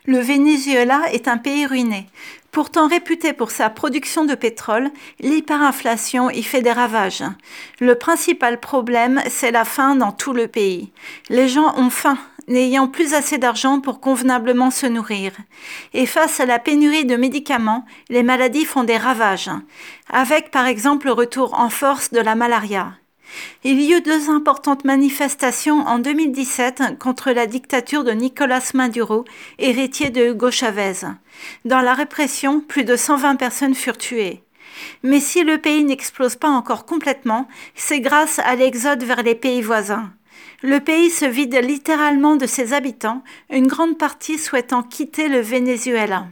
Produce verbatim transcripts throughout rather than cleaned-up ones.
Le Venezuela est un pays ruiné. Pourtant réputé pour sa production de pétrole, l'hyperinflation y fait des ravages. Le principal problème, c'est la faim dans tout le pays. Les gens ont faim, n'ayant plus assez d'argent pour convenablement se nourrir. Et face à la pénurie de médicaments, les maladies font des ravages, avec par exemple le retour en force de la malaria. Il y eut deux importantes manifestations en deux mille dix-sept contre la dictature de Nicolás Maduro, héritier de Hugo Chavez. Dans la répression, plus de cent vingt personnes furent tuées. Mais si le pays n'explose pas encore complètement, c'est grâce à l'exode vers les pays voisins. Le pays se vide littéralement de ses habitants, une grande partie souhaitant quitter le Venezuela.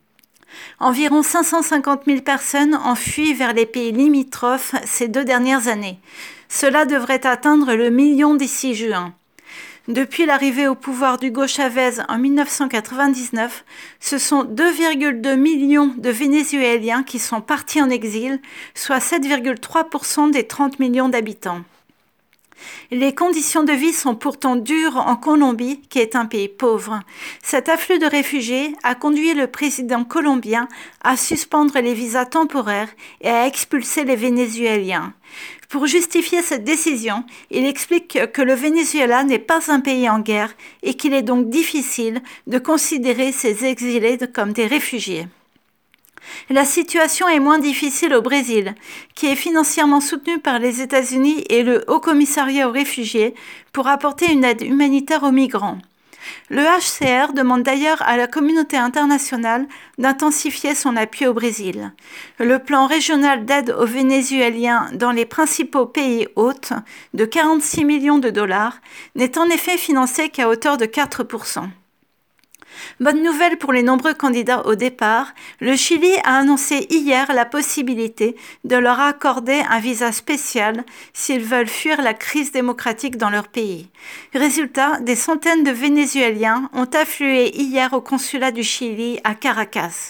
Environ cinq cent cinquante mille personnes ont fui vers les pays limitrophes ces deux dernières années. Cela devrait atteindre le million d'ici juin. Depuis l'arrivée au pouvoir d'Hugo Chavez en mille neuf cent quatre-vingt-dix-neuf, ce sont deux virgule deux millions de Vénézuéliens qui sont partis en exil, soit sept virgule trois pour cent des trente millions d'habitants. Les conditions de vie sont pourtant dures en Colombie, qui est un pays pauvre. Cet afflux de réfugiés a conduit le président colombien à suspendre les visas temporaires et à expulser les Vénézuéliens. Pour justifier cette décision, il explique que le Venezuela n'est pas un pays en guerre et qu'il est donc difficile de considérer ces exilés comme des réfugiés. La situation est moins difficile au Brésil, qui est financièrement soutenu par les États-Unis et le Haut Commissariat aux réfugiés pour apporter une aide humanitaire aux migrants. Le H C R demande d'ailleurs à la communauté internationale d'intensifier son appui au Brésil. Le plan régional d'aide aux Vénézuéliens dans les principaux pays hôtes, de quarante-six millions de dollars, n'est en effet financé qu'à hauteur de quatre pour cent. Bonne nouvelle pour les nombreux candidats au départ, le Chili a annoncé hier la possibilité de leur accorder un visa spécial s'ils veulent fuir la crise démocratique dans leur pays. Résultat, des centaines de Vénézuéliens ont afflué hier au consulat du Chili à Caracas.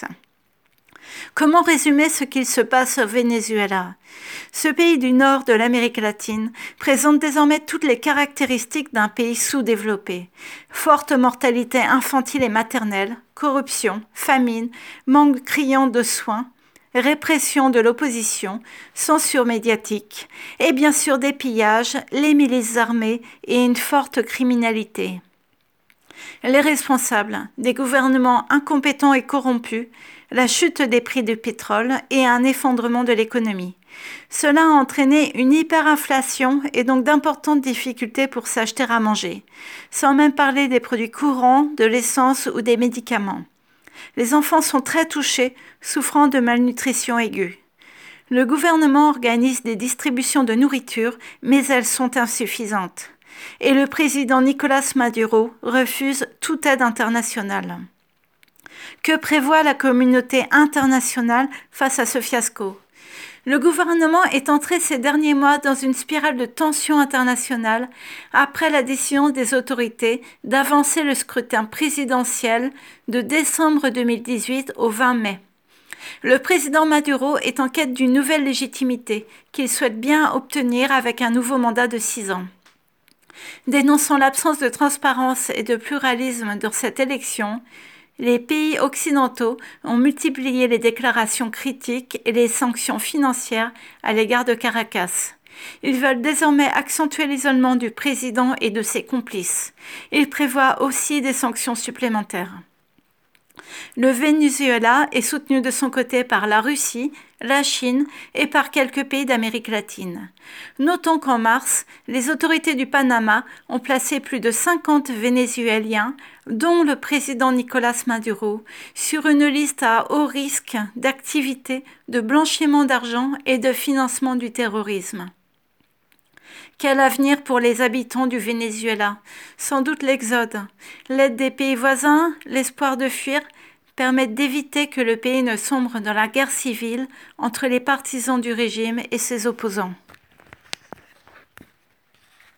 Comment résumer ce qu'il se passe au Venezuela ? Ce pays du nord de l'Amérique latine présente désormais toutes les caractéristiques d'un pays sous-développé. Forte mortalité infantile et maternelle, corruption, famine, manque criant de soins, répression de l'opposition, censure médiatique et bien sûr des pillages, les milices armées et une forte criminalité. Les responsables, des gouvernements incompétents et corrompus, la chute des prix du pétrole et un effondrement de l'économie. Cela a entraîné une hyperinflation et donc d'importantes difficultés pour s'acheter à manger, sans même parler des produits courants, de l'essence ou des médicaments. Les enfants sont très touchés, souffrant de malnutrition aiguë. Le gouvernement organise des distributions de nourriture, mais elles sont insuffisantes. Et le président Nicolás Maduro refuse toute aide internationale. Que prévoit la communauté internationale face à ce fiasco ? Le gouvernement est entré ces derniers mois dans une spirale de tensions internationales après la décision des autorités d'avancer le scrutin présidentiel de décembre deux mille dix-huit au vingt mai. Le président Maduro est en quête d'une nouvelle légitimité qu'il souhaite bien obtenir avec un nouveau mandat de six ans. Dénonçant l'absence de transparence et de pluralisme dans cette élection, les pays occidentaux ont multiplié les déclarations critiques et les sanctions financières à l'égard de Caracas. Ils veulent désormais accentuer l'isolement du président et de ses complices. Ils prévoient aussi des sanctions supplémentaires. Le Venezuela est soutenu de son côté par la Russie, la Chine et par quelques pays d'Amérique latine. Notons qu'en mars, les autorités du Panama ont placé plus de cinquante Vénézuéliens, dont le président Nicolás Maduro, sur une liste à haut risque d'activités de blanchiment d'argent et de financement du terrorisme. Quel avenir pour les habitants du Venezuela ? Sans doute l'exode. L'aide des pays voisins, l'espoir de fuir, permettent d'éviter que le pays ne sombre dans la guerre civile entre les partisans du régime et ses opposants.